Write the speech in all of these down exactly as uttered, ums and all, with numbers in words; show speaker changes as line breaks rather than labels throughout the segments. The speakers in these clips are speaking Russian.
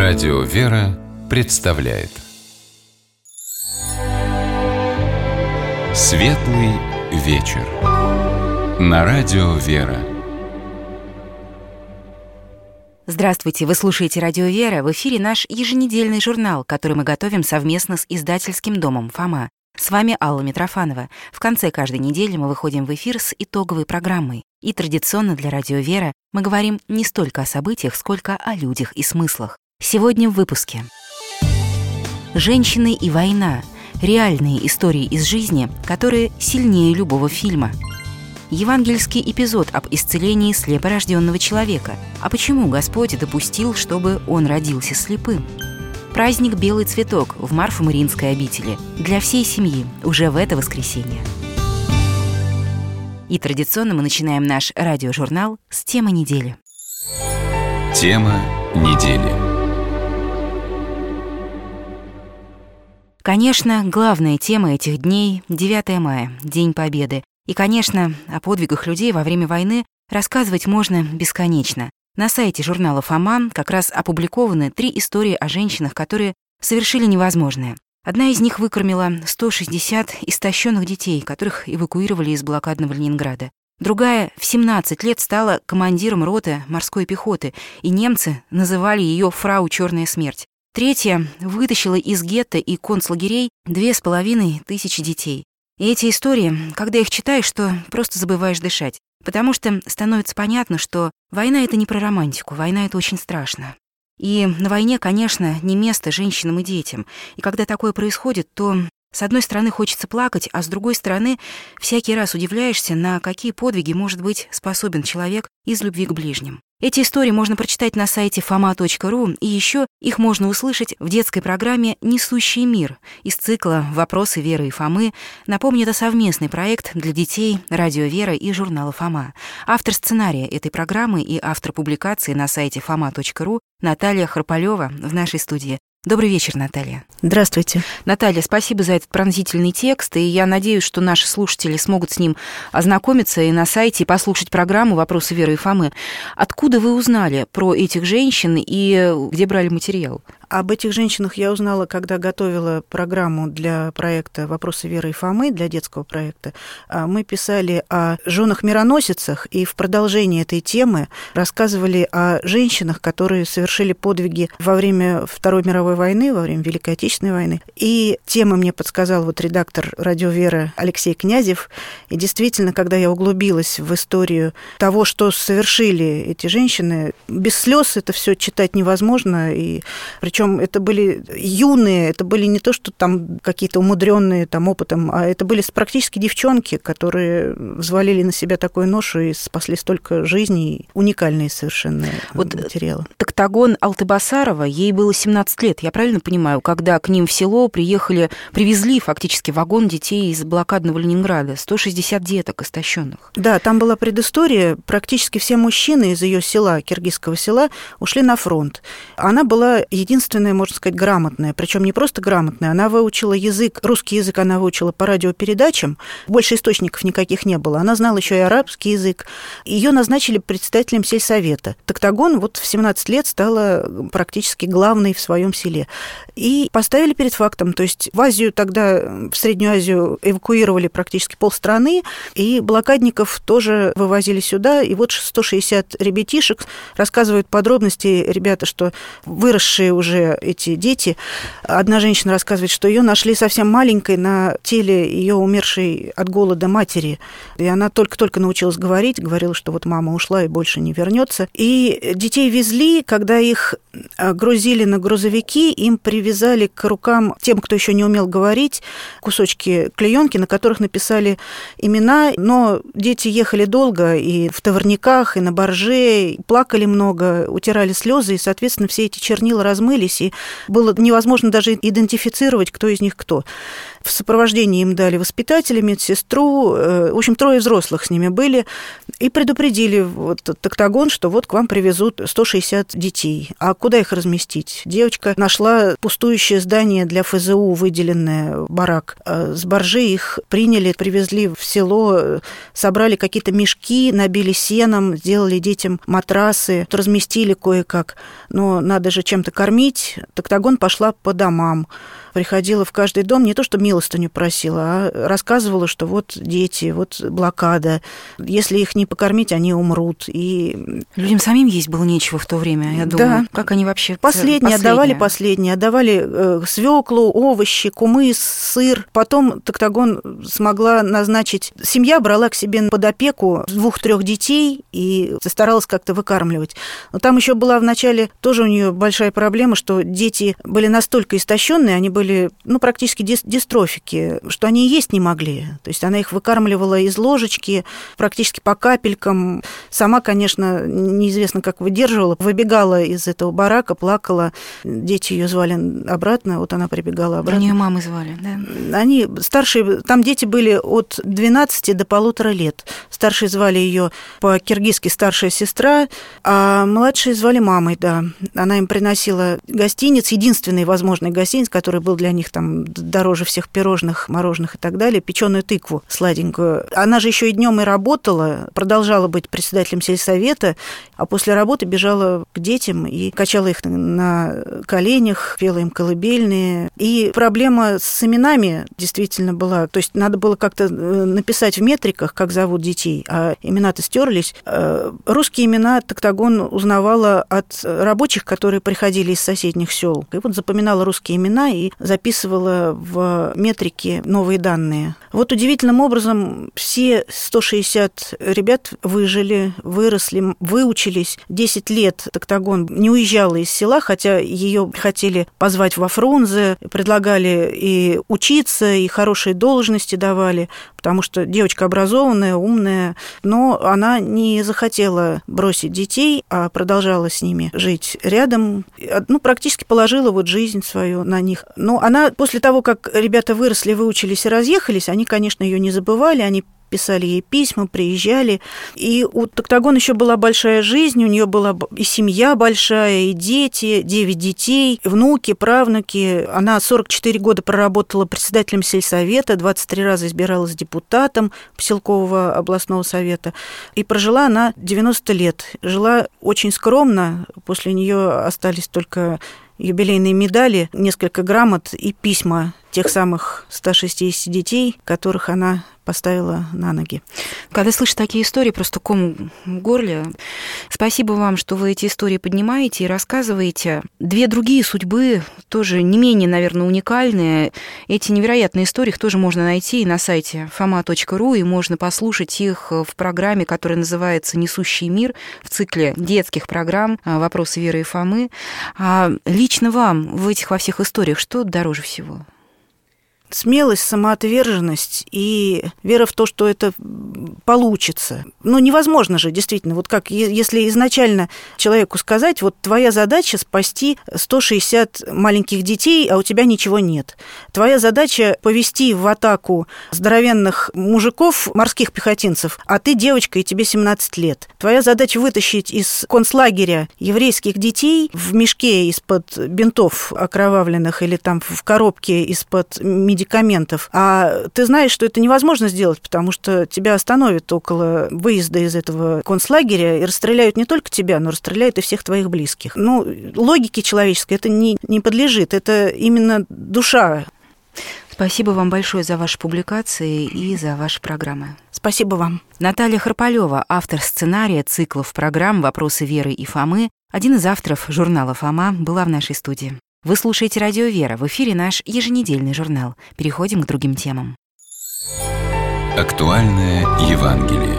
Радио «Вера» представляет Светлый вечер на Радио «Вера».
Здравствуйте, вы слушаете Радио «Вера». В эфире наш еженедельный журнал, который мы готовим совместно с издательским домом «Фома». С вами Алла Митрофанова. В конце каждой недели мы выходим в эфир с итоговой программой. И традиционно для Радио «Вера» мы говорим не столько о событиях, сколько о людях и смыслах. Сегодня в выпуске. Женщины и война. Реальные истории из жизни, которые сильнее любого фильма. Евангельский эпизод об исцелении слепорожденного человека. А почему Господь допустил, чтобы он родился слепым? Праздник «Белый цветок» в Марфо-Мариинской обители для всей семьи уже в это воскресенье. И традиционно мы начинаем наш радиожурнал с темы недели.
Тема недели.
Конечно, главная тема этих дней — девятое мая, День Победы. И, конечно, о подвигах людей во время войны рассказывать можно бесконечно. На сайте журнала «Фома» как раз опубликованы три истории о женщинах, которые совершили невозможное. Одна из них выкормила сто шестьдесят истощенных детей, которых эвакуировали из блокадного Ленинграда. Другая в семнадцать лет стала командиром роты морской пехоты, и немцы называли ее «фрау Черная смерть». Третья вытащила из гетто и концлагерей две с половиной тысячи детей. И эти истории, когда их читаешь, то просто забываешь дышать, потому что становится понятно, что война — это не про романтику, война — это очень страшно. И на войне, конечно, не место женщинам и детям. И когда такое происходит, то с одной стороны хочется плакать, а с другой стороны всякий раз удивляешься, на какие подвиги может быть способен человек из любви к ближним. Эти истории можно прочитать на сайте фома точка ру, и еще их можно услышать в детской программе «Несущий мир» из цикла «Вопросы Веры и Фомы». Напомню, это совместный проект для детей Радио «Вера» и журнала «Фома». Автор сценария этой программы и автор публикации на сайте фома точка ру Наталья Храполева в нашей студии. Добрый вечер, Наталья.
Здравствуйте.
Наталья, спасибо за этот пронзительный текст, и я надеюсь, что наши слушатели смогут с ним ознакомиться и на сайте послушать программу «Вопросы Веры и Фомы». Откуда вы узнали про этих женщин и где брали материал?
Об этих женщинах я узнала, когда готовила программу для проекта «Вопросы Веры и Фомы», для детского проекта. Мы писали о женах-мироносицах, и в продолжении этой темы рассказывали о женщинах, которые совершили подвиги во время Второй мировой войны, во время Великой Отечественной войны. И темы мне подсказал вот редактор «Радио Вера» Алексей Князев. И действительно, когда я углубилась в историю того, что совершили эти женщины, без слез это все читать невозможно, и причем это были юные, это были не то, что там какие-то умудренные там опытом, а это были практически девчонки, которые взвалили на себя такую ношу и спасли столько жизней, уникальные совершенно вот материалы.
Токтагон Алтыбасарова, ей было семнадцать лет, я правильно понимаю, когда к ним в село приехали, привезли фактически вагон детей из блокадного Ленинграда, сто шестьдесят деток истощенных.
Да, там была предыстория, практически все мужчины из ее села, киргизского села, ушли на фронт. Она была единственная, можно сказать, грамотная, причем не просто грамотная, она выучила язык, русский язык она выучила по радиопередачам, больше источников никаких не было, она знала еще и арабский язык. Ее назначили председателем сельсовета. Токтагон вот в семнадцать лет стала практически главной в своем селе. И поставили перед фактом, то есть в Азию тогда, в Среднюю Азию эвакуировали практически полстраны, и блокадников тоже вывозили сюда, и вот сто шестьдесят ребятишек, рассказывают подробности ребята, что выросшие уже эти дети. Одна женщина рассказывает, что ее нашли совсем маленькой на теле ее умершей от голода матери. И она только-только научилась говорить, говорила, что вот мама ушла и больше не вернется. И детей везли, когда их грузили на грузовики, им привязали к рукам тем, кто еще не умел говорить, кусочки клеенки, на которых написали имена, но дети ехали долго и в товарниках, и на барже, плакали много, утирали слезы, и, соответственно, все эти чернила размылись, и было невозможно даже идентифицировать, кто из них кто. В сопровождении им дали воспитателя, медсестру, в общем, трое взрослых с ними были, и предупредили вот, Токтагон, что вот к вам привезут сто шестьдесят детей. А куда их разместить? Девочка нашла пустующее здание для эф зэ у, выделенное, барак. С баржи их приняли, привезли в село, собрали какие-то мешки, набили сеном, сделали детям матрасы, разместили кое-как. Но надо же чем-то кормить. кормить, Токтагон пошла по домам, приходила в каждый дом, не то что милостыню просила, а рассказывала, что вот дети, вот блокада, если их не покормить, они умрут. И...
Людям самим есть было нечего в то время, я думаю.
Да.
Как они вообще...
Последние, последние. отдавали последние, отдавали э, свеклу, овощи, кумыс, сыр. Потом Токтагон смогла назначить... Семья брала к себе под опеку двух-трех детей и старалась как-то выкармливать. Но там еще была вначале тоже у нее большая проблема, что дети были настолько истощенные, они были были, ну, практически дистрофики, что они есть не могли. То есть она их выкармливала из ложечки, практически по капелькам. Сама, конечно, неизвестно, как выдерживала. Выбегала из этого барака, плакала. Дети ее звали обратно, вот она прибегала обратно.
Они ее мамы звали, да?
Они старшие, там дети были от двенадцати до полутора лет. Старшие звали ее по-киргизски старшая сестра, а младшие звали мамой, да. Она им приносила гостиниц, единственный возможный гостиниц, который был для них там дороже всех пирожных, мороженых и так далее, печеную тыкву сладенькую. Она же еще и днем и работала, продолжала быть председателем сельсовета, а после работы бежала к детям и качала их на коленях, пела им колыбельные. И проблема с именами действительно была. То есть надо было как-то написать в метриках, как зовут детей, а имена-то стерлись. Русские имена Токтагон узнавала от рабочих, которые приходили из соседних сел. И вот запоминала русские имена и записывала в метрике новые данные. Вот удивительным образом все сто шестьдесят ребят выжили, выросли, выучились. десять лет Токтагон не уезжала из села, хотя ее хотели позвать во Фрунзе, предлагали и учиться, и хорошие должности давали, потому что девочка образованная, умная, но она не захотела бросить детей, а продолжала с ними жить рядом, ну, практически положила вот жизнь свою на них. Но она после того, как ребята выросли, выучились и разъехались, они, конечно, ее не забывали, они писали ей письма, приезжали. И у Токтагон еще была большая жизнь, у нее была и семья большая, и дети, девять детей, внуки, правнуки. Она сорок четыре года проработала председателем сельсовета, двадцать три раза избиралась депутатом поселкового областного совета. И прожила она девяносто лет. Жила очень скромно, после нее остались только юбилейные медали, несколько грамот и письма тех самых ста шестидесяти детей, которых она поставила на ноги.
Когда слышишь такие истории, просто ком в горле. Спасибо вам, что вы эти истории поднимаете и рассказываете. Две другие судьбы, тоже не менее, наверное, уникальные. Эти невероятные истории их тоже можно найти и на сайте фома точка ру, и можно послушать их в программе, которая называется «Несущий мир», в цикле детских программ «Вопросы Веры и Фомы». А лично вам в этих во всех историях что дороже всего?
Смелость, самоотверженность и вера в то, что это получится. Ну, невозможно же, действительно. Вот как, если изначально человеку сказать, вот твоя задача спасти сто шестьдесят маленьких детей, а у тебя ничего нет. Твоя задача повести в атаку здоровенных мужиков, морских пехотинцев, а ты девочка, и тебе семнадцать лет. Твоя задача вытащить из концлагеря еврейских детей в мешке из-под бинтов окровавленных или там в коробке из-под медикаментов. медикаментов. А ты знаешь, что это невозможно сделать, потому что тебя остановят около выезда из этого концлагеря и расстреляют не только тебя, но расстреляют и всех твоих близких. Ну, логике человеческой это не, не подлежит. Это именно душа.
Спасибо вам большое за ваши публикации и за ваши программы.
Спасибо вам.
Наталья Харпалёва, автор сценария циклов программ «Вопросы Веры и Фомы», один из авторов журнала «Фома», была в нашей студии. Вы слушаете «Радио Вера», в эфире наш еженедельный журнал. Переходим к другим темам.
Актуальное Евангелие.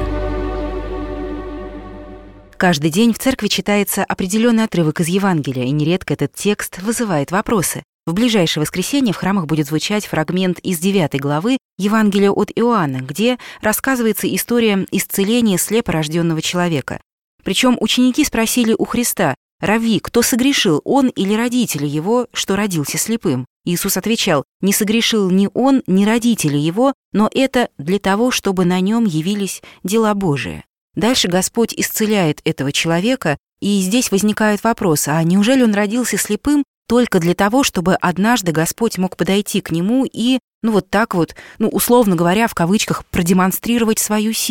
Каждый день в церкви читается определенный отрывок из Евангелия, и нередко этот текст вызывает вопросы. В ближайшее воскресенье в храмах будет звучать фрагмент из девятой главы Евангелия от Иоанна, где рассказывается история исцеления слепорожденного человека. Причем ученики спросили у Христа: «Рави, кто согрешил, он или родители его, что родился слепым?» Иисус отвечал: «Не согрешил ни он, ни родители его, но это для того, чтобы на нем явились дела Божии». Дальше Господь исцеляет этого человека, и здесь возникает вопрос: а неужели он родился слепым только для того, чтобы однажды Господь мог подойти к нему и, ну вот так вот, ну условно говоря, в кавычках, продемонстрировать свою силу?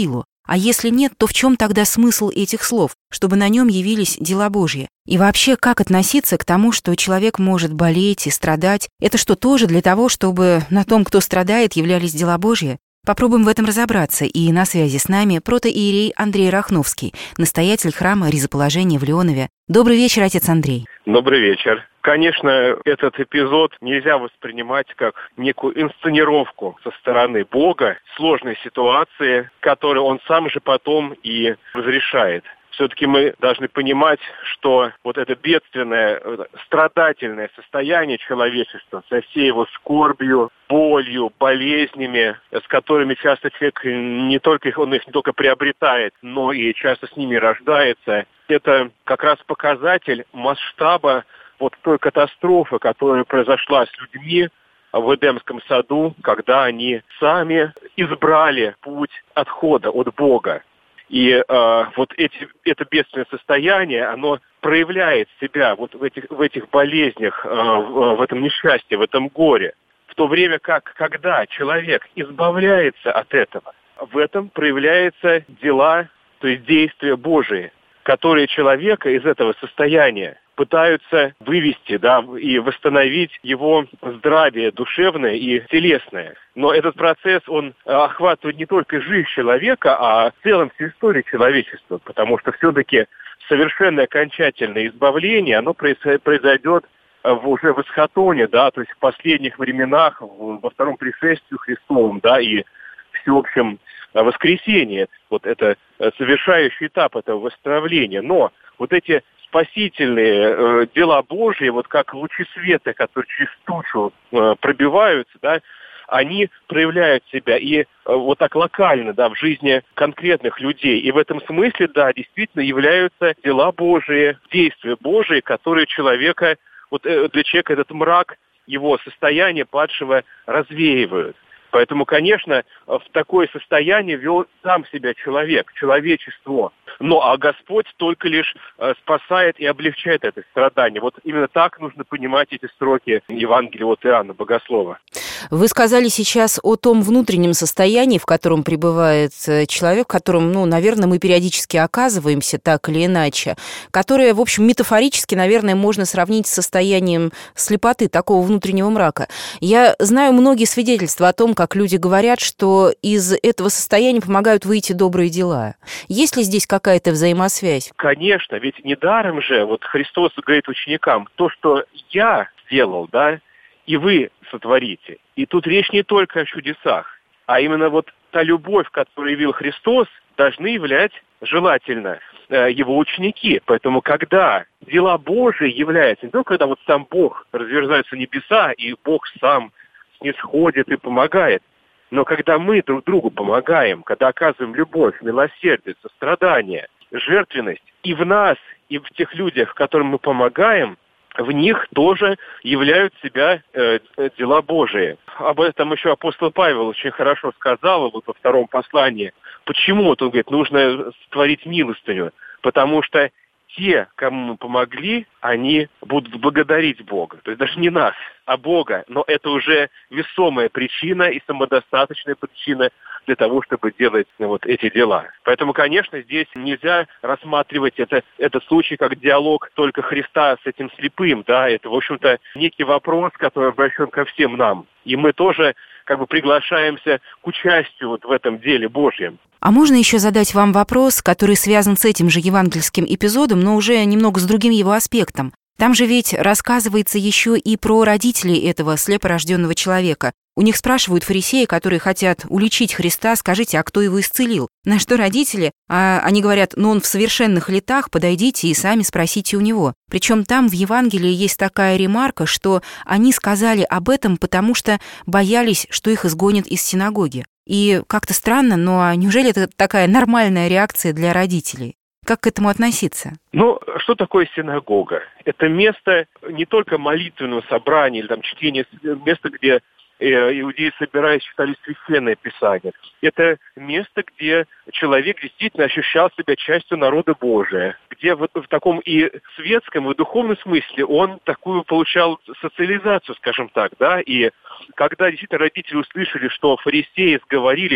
А если нет, то в чем тогда смысл этих слов, чтобы на нем явились дела Божьи? И вообще, как относиться к тому, что человек может болеть и страдать? Это что, тоже для того, чтобы на том, кто страдает, являлись дела Божьи? Попробуем в этом разобраться, и на связи с нами протоиерей Андрей Рахновский, настоятель храма Ризоположения в Леонове. Добрый вечер, отец Андрей.
Добрый вечер. Конечно, этот эпизод нельзя воспринимать как некую инсценировку со стороны Бога, сложной ситуации, которую Он сам же потом и разрешает. Все-таки мы должны понимать, что вот это бедственное, страдательное состояние человечества со всей его скорбью, болью, болезнями, с которыми часто человек не только их, он их не только приобретает, но и часто с ними рождается, это как раз показатель масштаба вот той катастрофы, которая произошла с людьми в Эдемском саду, когда они сами избрали путь отхода от Бога. И э, вот эти, это бедственное состояние, оно проявляет себя вот в этих, в этих болезнях, э, в, в этом несчастье, в этом горе. В то время как, когда человек избавляется от этого, в этом проявляются дела, то есть действия Божии, которые человека из этого состояния пытаются вывести, да, и восстановить его здравие душевное и телесное. Но этот процесс, он охватывает не только жизнь человека, а в целом всю историю человечества, потому что все-таки совершенное окончательное избавление, оно произойдет в, уже в эсхатоне, да, то есть в последних временах, во втором пришествии Христовом, да, и всеобщем воскресении. Вот это совершающий этап этого восстановления. Но вот эти спасительные э, дела Божьи, вот как лучи света, которые через тучу э, пробиваются, да, они проявляют себя и э, вот так локально, да, в жизни конкретных людей. И в этом смысле, да, действительно являются дела Божьи, действия Божьи, которые человека, вот э, для человека этот мрак, его состояние падшего развеивают. Поэтому, конечно, в такое состояние вел сам себя человек, человечество. Ну, а Господь только лишь спасает и облегчает это страдание. Вот именно так нужно понимать эти строки Евангелия от Иоанна Богослова.
Вы сказали сейчас о том внутреннем состоянии, в котором пребывает человек, в котором, ну, наверное, мы периодически оказываемся так или иначе, которое, в общем, метафорически, наверное, можно сравнить с состоянием слепоты, такого внутреннего мрака. Я знаю многие свидетельства о том, как люди говорят, что из этого состояния помогают выйти добрые дела. Есть ли здесь какая-то взаимосвязь?
Конечно, ведь недаром же вот Христос говорит ученикам, то, что я сделал, да, и вы сотворите. И тут речь не только о чудесах, а именно вот та любовь, которую явил Христос, должны являть желательно э, его ученики. Поэтому когда дела Божии являются, не только когда вот сам Бог разверзаются небеса, и Бог сам снисходит и помогает, но когда мы друг другу помогаем, когда оказываем любовь, милосердие, сострадание, жертвенность, и в нас, и в тех людях, которым мы помогаем, в них тоже являют себя э, дела Божии. Об этом еще апостол Павел очень хорошо сказал вот во втором послании. Почему? Вот он говорит, нужно творить милостыню, потому что те, кому мы помогли, они будут благодарить Бога. То есть даже не нас, а Бога. Но это уже весомая причина и самодостаточная причина для того, чтобы делать вот эти дела. Поэтому, конечно, здесь нельзя рассматривать это, этот случай как диалог только Христа с этим слепым. Да? Это, в общем-то, некий вопрос, который обращен ко всем нам. И мы тоже как бы приглашаемся к участию вот в этом деле Божьем.
А можно еще задать вам вопрос, который связан с этим же евангельским эпизодом, но уже немного с другим его аспектом. Там же ведь рассказывается еще и про родителей этого слепорожденного человека. У них спрашивают фарисеи, которые хотят уличить Христа, скажите, а кто его исцелил? На что родители? А они говорят, ну он в совершенных летах, подойдите и сами спросите у него. Причем там в Евангелии есть такая ремарка, что они сказали об этом, потому что боялись, что их изгонят из синагоги. И как-то странно, но неужели это такая нормальная реакция для родителей? Как к этому относиться?
Ну, что такое синагога? Это место не только молитвенного собрания или там чтения, место, где иудеи, собираясь, читали священное писание. Это место, где человек действительно ощущал себя частью народа Божия, где вот в таком и светском, и духовном смысле он такую получал социализацию, скажем так, да, и когда действительно родители услышали, что фарисеи сговорились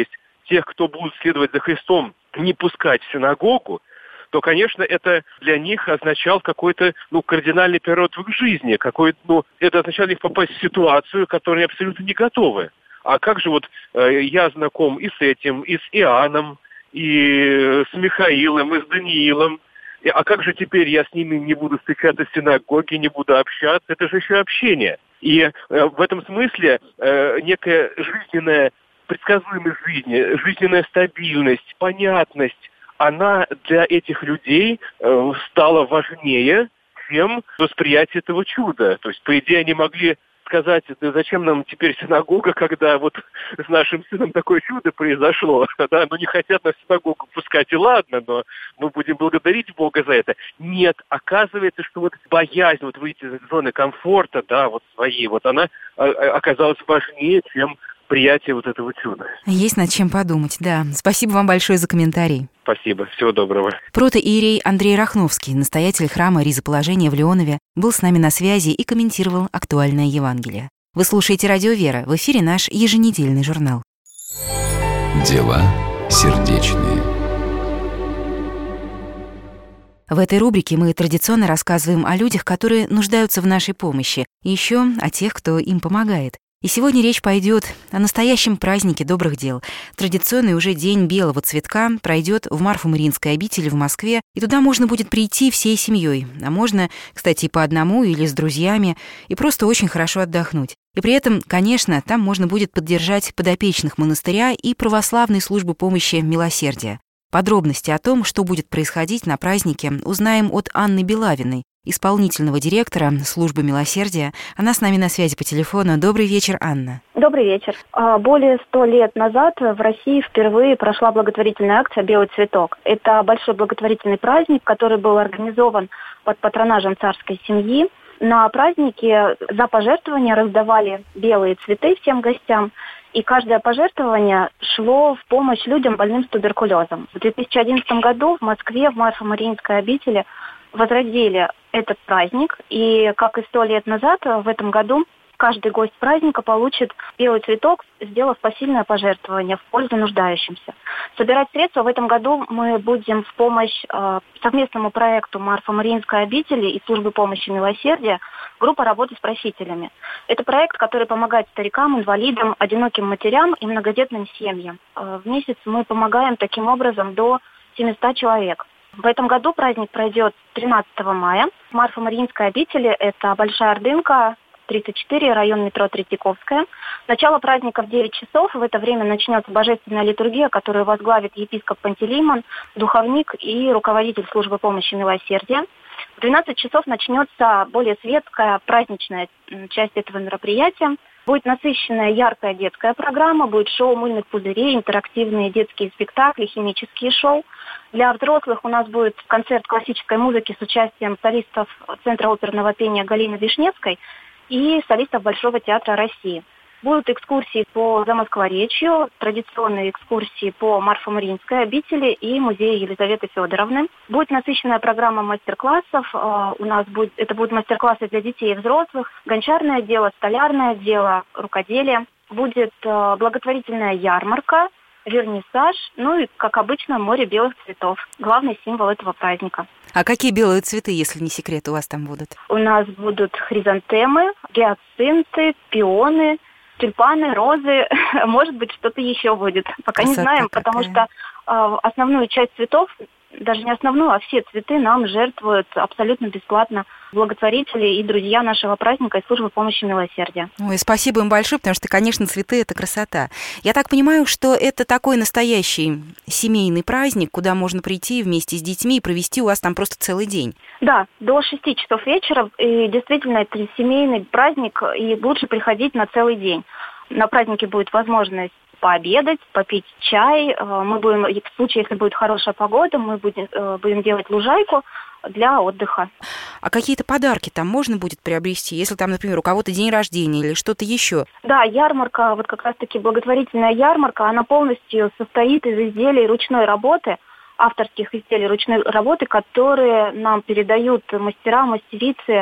тех, кто будут следовать за Христом, не пускать в синагогу, то, конечно, это для них означало какой-то, ну, кардинальный период в их жизни. Какой, ну, это означало их попасть в ситуацию, к которой они абсолютно не готовы. А как же вот э, я знаком и с этим, и с Иоанном, и с Михаилом, и с Даниилом. И, а как же теперь я с ними не буду встречаться в синагоге, не буду общаться? Это же еще общение. И э, в этом смысле э, некая жизненная предсказуемость жизни, жизненная стабильность, понятность, она для этих людей э, стала важнее, чем восприятие этого чуда. То есть, по идее, они могли сказать, да зачем нам теперь синагога, когда вот с нашим сыном такое чудо произошло. Да? Ну, не хотят нас в синагогу пускать, и ладно, но мы будем благодарить Бога за это. Нет, оказывается, что вот боязнь вот выйти из зоны комфорта, да, вот своей, вот она оказалась важнее, чем приятие вот этого чуда.
Есть над чем подумать, да. Спасибо вам большое за комментарий.
Спасибо, всего доброго.
Протоиерей Андрей Рахновский, настоятель храма Ризоположения в Леонове, был с нами на связи и комментировал актуальное Евангелие. Вы слушаете «Радио Вера», в эфире наш еженедельный журнал.
Дела сердечные.
В этой рубрике мы традиционно рассказываем о людях, которые нуждаются в нашей помощи, и еще о тех, кто им помогает. И сегодня речь пойдет о настоящем празднике добрых дел. Традиционный уже День белого цветка пройдет в Марфо-Мариинской обители в Москве, и туда можно будет прийти всей семьей, а можно, кстати, по одному или с друзьями, и просто очень хорошо отдохнуть. И при этом, конечно, там можно будет поддержать подопечных монастыря и православной службы помощи «Милосердия». Подробности о том, что будет происходить на празднике, узнаем от Анны Белавиной, исполнительного директора службы «Милосердия». Она с нами на связи по телефону. Добрый вечер, Анна.
Добрый вечер. Более ста лет назад в России впервые прошла благотворительная акция «Белый цветок». Это большой благотворительный праздник, который был организован под патронажем царской семьи. На празднике за пожертвования раздавали белые цветы всем гостям, и каждое пожертвование шло в помощь людям, больным с туберкулезом. В две тысячи одиннадцатом году в Москве в Марфо-Мариинской обители возродили этот праздник, и, как и сто лет назад, в этом году каждый гость праздника получит белый цветок, сделав посильное пожертвование в пользу нуждающимся. Собирать средства в этом году мы будем в помощь э, совместному проекту Марфо-Мариинской обители и службы помощи «Милосердия» группа работы с просителями. Это проект, который помогает старикам, инвалидам, одиноким матерям и многодетным семьям. Э, в месяц мы помогаем таким образом до семисот человек. В этом году праздник пройдет тринадцатого мая. В Марфо-Мариинской обители это Большая Ордынка, тридцать четыре, район метро Третьяковская. Начало праздника в девять часов. В это время начнется божественная литургия, которую возглавит епископ Пантелеймон, духовник и руководитель службы помощи «Милосердия». В двенадцать часов начнется более светская, праздничная часть этого мероприятия. Будет насыщенная, яркая детская программа, будет шоу мыльных пузырей, интерактивные детские спектакли, химические шоу. Для взрослых у нас будет концерт классической музыки с участием солистов Центра оперного пения Галины Вишневской и солистов Большого театра России. Будут экскурсии по Замоскворечью, традиционные экскурсии по Марфо-Мариинской обители и музею Елизаветы Федоровны. Будет насыщенная программа мастер-классов. У нас будет, это будут мастер-классы для детей и взрослых, гончарное дело, столярное дело, рукоделие. Будет благотворительная ярмарка, вернисаж, ну и, как обычно, море белых цветов. Главный символ этого праздника.
А какие белые цветы, если не секрет, у вас там будут?
У нас будут хризантемы, гиацинты, пионы, тюльпаны, розы, может быть, что-то еще будет. Пока Красота не знаем, какая. Потому что э, основную часть цветов, даже не основную, а все цветы нам жертвуют абсолютно бесплатно благотворители и друзья нашего праздника и службы помощи «Милосердия».
Ой, спасибо им большое, потому что, конечно, цветы – это красота. Я так понимаю, что это такой настоящий семейный праздник, куда можно прийти вместе с детьми и провести у вас там просто целый день.
Да, до шести часов вечера. И действительно, это семейный праздник, и лучше приходить на целый день. На празднике будет возможность пообедать, попить чай. Мы будем, в случае, если будет хорошая погода, мы будем, будем делать лужайку для отдыха.
А какие-то подарки там можно будет приобрести, если там, например, у кого-то день рождения или что-то еще?
Да, ярмарка, вот как раз-таки благотворительная ярмарка, она полностью состоит из изделий ручной работы, авторских изделий ручной работы, которые нам передают мастера, мастерицы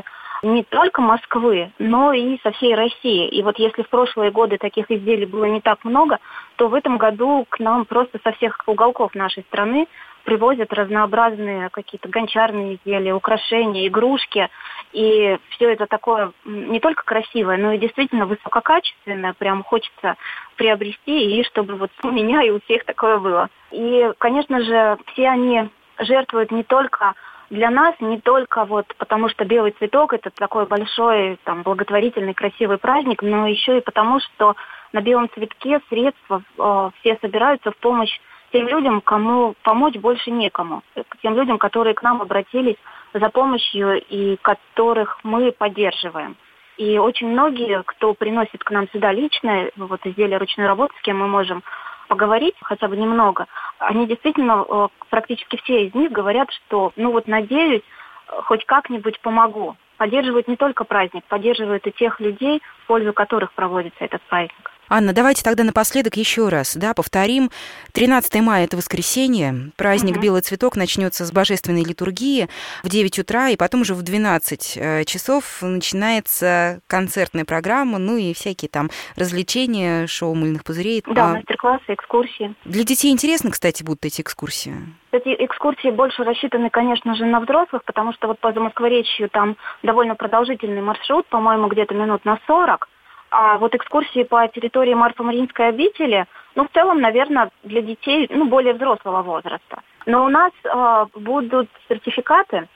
не только Москвы, но и со всей России. И вот если в прошлые годы таких изделий было не так много, то в этом году к нам просто со всех уголков нашей страны привозят разнообразные какие-то гончарные изделия, украшения, игрушки. И все это такое не только красивое, но и действительно высококачественное. Прям хочется приобрести, и чтобы вот у меня и у всех такое было. И, конечно же, все они жертвуют не только для нас, не только вот потому, что белый цветок – это такой большой, там, благотворительный, красивый праздник, но еще и потому, что на белом цветке средства э, все собираются в помощь тем людям, кому помочь больше некому, тем людям, которые к нам обратились за помощью и которых мы поддерживаем. И очень многие, кто приносит к нам сюда лично, вот изделия ручной работы, с кем мы можем поговорить хотя бы немного, они действительно, практически все из них говорят, что, ну вот, надеюсь, хоть как-нибудь помогу. Поддерживают не только праздник, поддерживают и тех людей, в пользу которых проводится этот праздник.
Анна, давайте тогда напоследок еще раз, да, повторим. тринадцатое мая – это воскресенье, праздник
Угу.
«Белый цветок» начнется с божественной литургии в девять утра, и потом уже в двенадцать часов начинается концертная программа, ну и всякие там развлечения, шоу мыльных пузырей.
Да,
а...
мастер-классы, экскурсии.
Для детей интересно, кстати, будут эти экскурсии?
Эти экскурсии больше рассчитаны, конечно же, на взрослых, потому что вот по Замоскворечью там довольно продолжительный маршрут, по-моему, где-то минут на сорок. А вот экскурсии по территории Марфа-Мариинской обители, ну, в целом, наверное, для детей, ну, более взрослого возраста. Но у нас э, будут сертификаты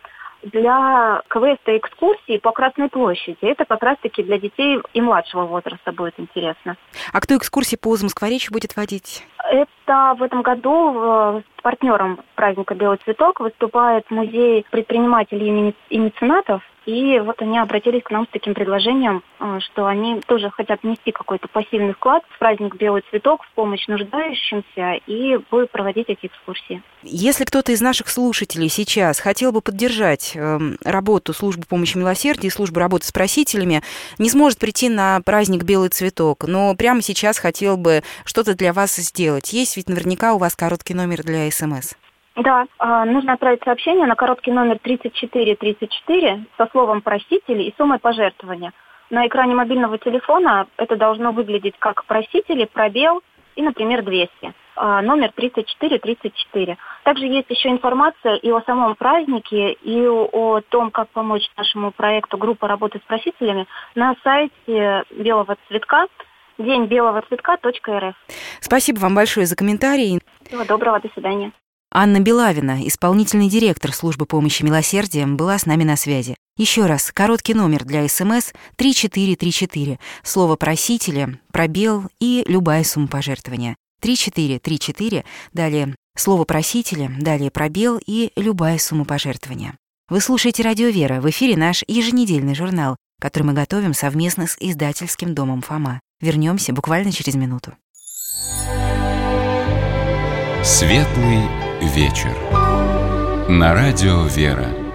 для квеста экскурсий по Красной площади. Это как раз-таки для детей и младшего возраста будет интересно.
А кто экскурсии по Замоскворечью будет водить?
Это в этом году э, партнером праздника «Белый цветок» выступает музей предпринимателей и меценатов. И вот они обратились к нам с таким предложением, что они тоже хотят внести какой-то пассивный вклад в праздник «Белый цветок», в помощь нуждающимся, и будут проводить эти экскурсии.
Если кто-то из наших слушателей сейчас хотел бы поддержать э, работу службы помощи милосердия и службы работы с просителями, не сможет прийти на праздник «Белый цветок», но прямо сейчас хотел бы что-то для вас сделать, есть ведь наверняка у вас короткий номер для СМС.
Да, нужно отправить сообщение на короткий номер тридцать четыре тридцать четыре со словом «просители» и суммой пожертвования. На экране мобильного телефона это должно выглядеть как «просители», пробел и, например, двести. Номер тридцать четыре тридцать четыре. Также есть еще информация и о самом празднике, и о том, как помочь нашему проекту «Группа работы с просителями» на сайте «Белого цветка» день белого цветка точка эр эф.
Спасибо вам большое за комментарии.
Всего доброго, до свидания.
Анна Белавина, исполнительный директор службы помощи милосердия, была с нами на связи. Еще раз, короткий номер для СМС три четыре три четыре, слово «просители», пробел и любая сумма пожертвования. три четыре три четыре, далее слово «просители», далее пробел и любая сумма пожертвования. Вы слушаете «Радио Вера», в эфире наш еженедельный журнал, который мы готовим совместно с издательским домом «Фома». Вернемся буквально через минуту.
Светлый вечер. На радио «Вера».